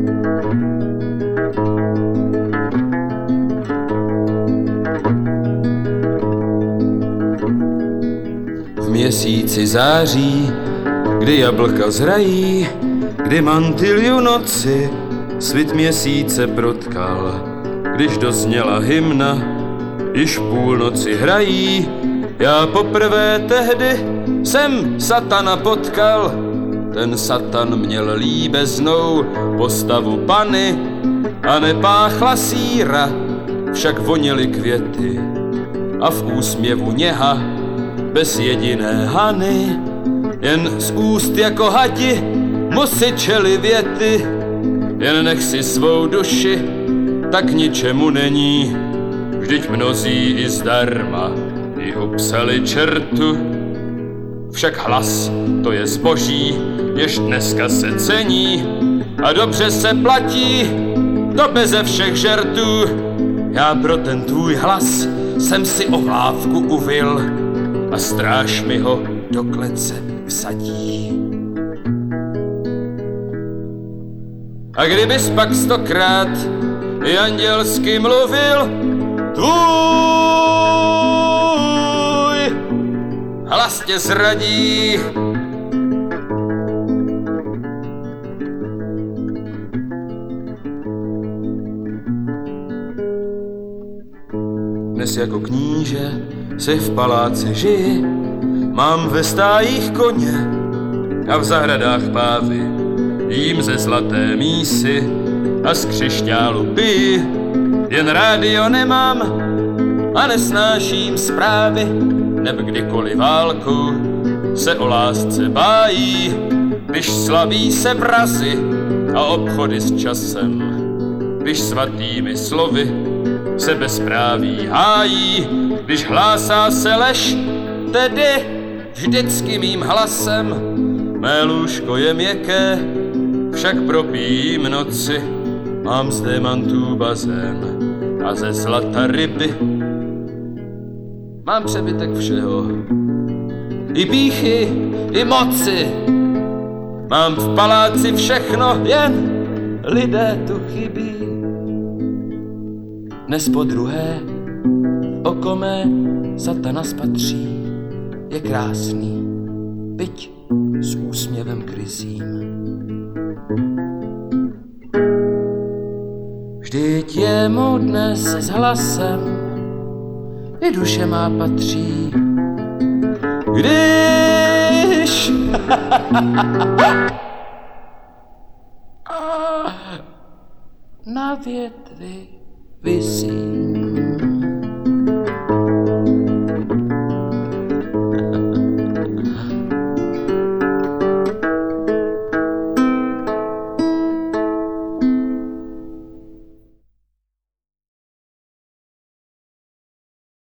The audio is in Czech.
V měsíci září, kdy jablka zrají, kdy mantiliu noci svit měsíce protkal, když dozněla hymna, již půlnoci hrají, já poprvé tehdy jsem satana potkal. Ten satan měl líbeznou postavu panny a nepáchla síra, však vonily květy a v úsměvu něha bez jediné hany, jen z úst jako hadi mu syčely věty, jen nech si svou duši, tak ničemu není, vždyť mnozí i zdarma ji upsali čertu. Však hlas, to je zboží, jež dneska se cení a dobře se platí, to beze všech žertů. Já pro ten tvůj hlas jsem si ohlávku uvil a stráž mi ho do klece vsadí. A kdybys pak 100krát i andělsky mluvil, tvůj hlas tě zradí. Dnes jako kníže si v paláci žiji, mám ve stájích koně a v zahradách pávy, jím ze zlaté mísy a z křišťálu piji, jen rádio nemám a nesnáším zprávy, neb kdykoliv válku se o lásce bájí, když slaví se vrazy a obchody s časem, když svatými slovy se bezpráví hájí, když hlásá se lež, tedy vždycky mým hlasem. Mé lůžko je měkké, však propijím noci, mám z démantů bazén a ze zlata ryby. Mám přebytek všeho, i pýchy, i moci, mám v paláci všechno, jen lidé tu chybí. Dnes podruhé oko mé satana spatří, je krásný, byť s úsměvem kryzím. Vždyť jemu dnes s hlasem i duše má patří, když na větvi visí.